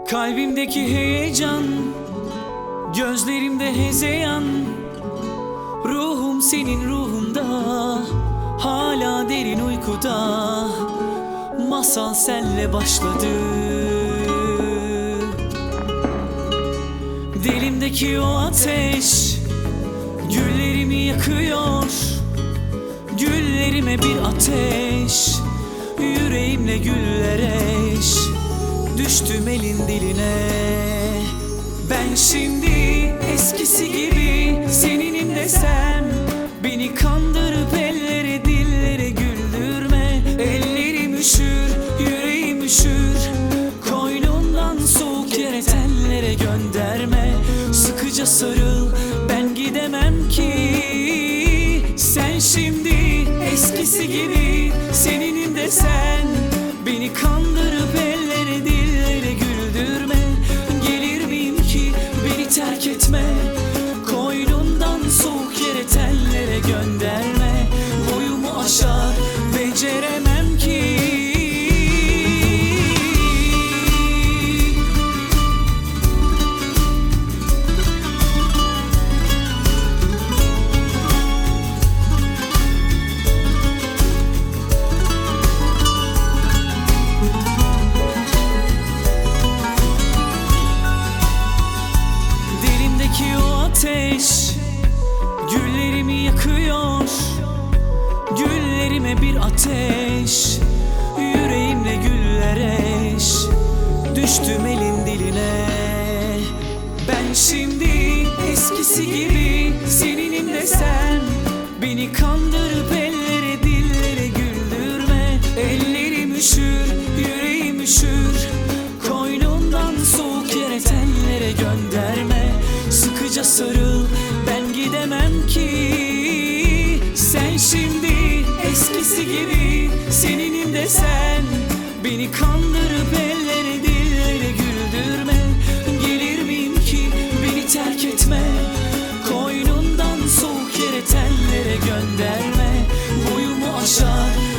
Kalbimdeki heyecan, gözlerimde hezeyan. Ruhum senin ruhunda, hala derin uykuda. Masal senle başladı. Dilimdeki o ateş güllerimi yakıyor. Güllerime bir ateş, yüreğimle güller eş. Düştüm elin diline. Ben şimdi eskisi gibi seninim desem, beni kandırıp ellere dillere güldürme. Ellerim üşür, yüreğim üşür, koynumdan soğuk yere tellere gönderme. Sıkıca sarıl, ben gidemem ki. Sen şimdi eskisi gibi seninim desen, beni kandırıp ellere dillere güldürme. Gelir miyim ki beni terk etme, koynundan soğuk yere tellere gönderme. Boyumu aşar beceremem ki. Ateş güllerimi yakıyor. Güllerime bir ateş, yüreğimle güller eş. Düştüm elin diline. Ben şimdi eskisi gibi seninim desem, beni kandırıp ellere dillere güldürme. Ellerim üşür, yüreğim üşür, koynumdan soğuk yere tellere gönderme. Sıkıca sarıl, ben gidemem ki. Sen şimdi eskisi gibi seninim desen, beni kandırıp ellere dillere güldürme. Gelir miyim ki beni terk etme, koynundan soğuk yere tellere gönderme. Boyumu aşar